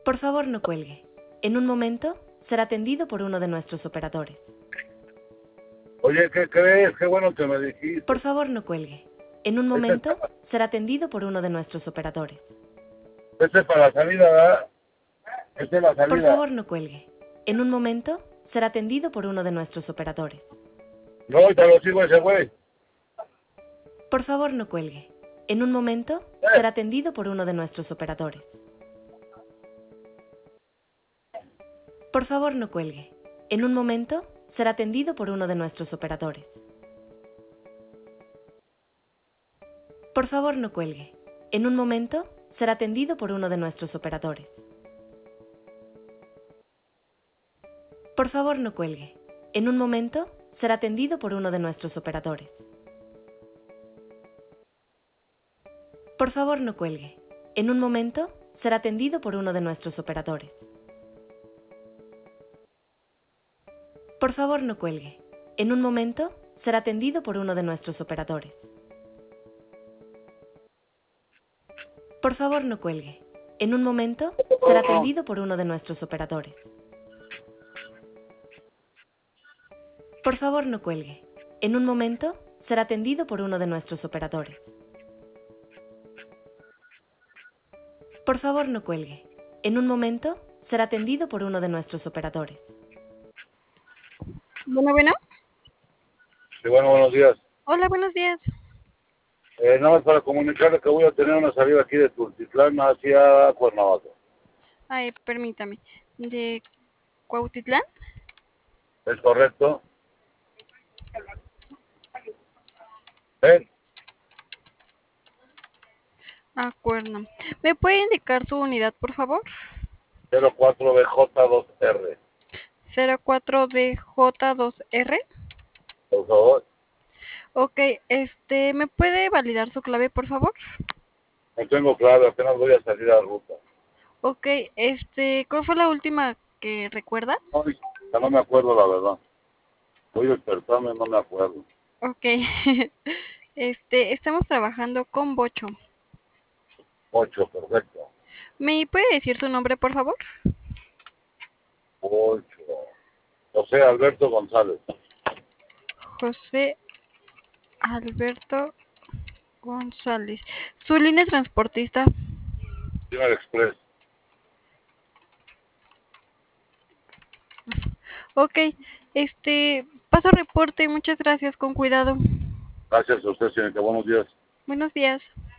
Por favor, no cuelgue. En un momento, será atendido por uno de nuestros operadores. Oye, ¿qué crees? Qué bueno que me dijiste. Por favor, no cuelgue. En un momento, será atendido por uno de nuestros operadores. Este es para la salida, ¿verdad? Esta es la salida. Por favor, no cuelgue. En un momento, será atendido por uno de nuestros operadores. No, te lo sigo ese güey. Por favor, no cuelgue. En un momento, será atendido por uno de nuestros operadores. Por favor, no cuelgue. En un momento, será atendido por uno de nuestros operadores. Por favor, no cuelgue. En un momento, será atendido por uno de nuestros operadores. Por favor, no cuelgue. En un momento, será atendido por uno de nuestros operadores. Por favor, no cuelgue. En un momento, será atendido por uno de nuestros operadores. Por favor, no cuelgue. En un momento, será atendido por uno de nuestros operadores. Por favor, no cuelgue. En un momento, será atendido por uno de nuestros operadores. Por favor, no cuelgue. En un momento, será atendido por uno de nuestros operadores. Por favor, no cuelgue. En un momento, será atendido por uno de nuestros operadores. Bueno. Sí, bueno, buenos días. Hola, buenos días. Nada más para comunicarle que voy a tener una salida aquí de Tultitlán hacia Cuernavaca. Ay, permítame. ¿De Cuautitlán? ¿Es correcto? ¿Ven? Acuerdo. ¿Me puede indicar su unidad, por favor? 04BJ2R. 04BJ2R. Por favor. Ok, ¿me puede validar su clave, por favor? No tengo clave, apenas voy a salir a la ruta. Ok, ¿cuál fue la última que recuerda? No, ya no me acuerdo la verdad. Voy a despertarme, no me acuerdo. Ok. Estamos trabajando con Bocho. 8, perfecto. ¿Me puede decir su nombre, por favor? 8. José Alberto González. José Alberto González. ¿Su línea transportista? Primer Express. Ok, paso reporte, muchas gracias, con cuidado. Gracias a usted, señorita. Buenos días. Buenos días.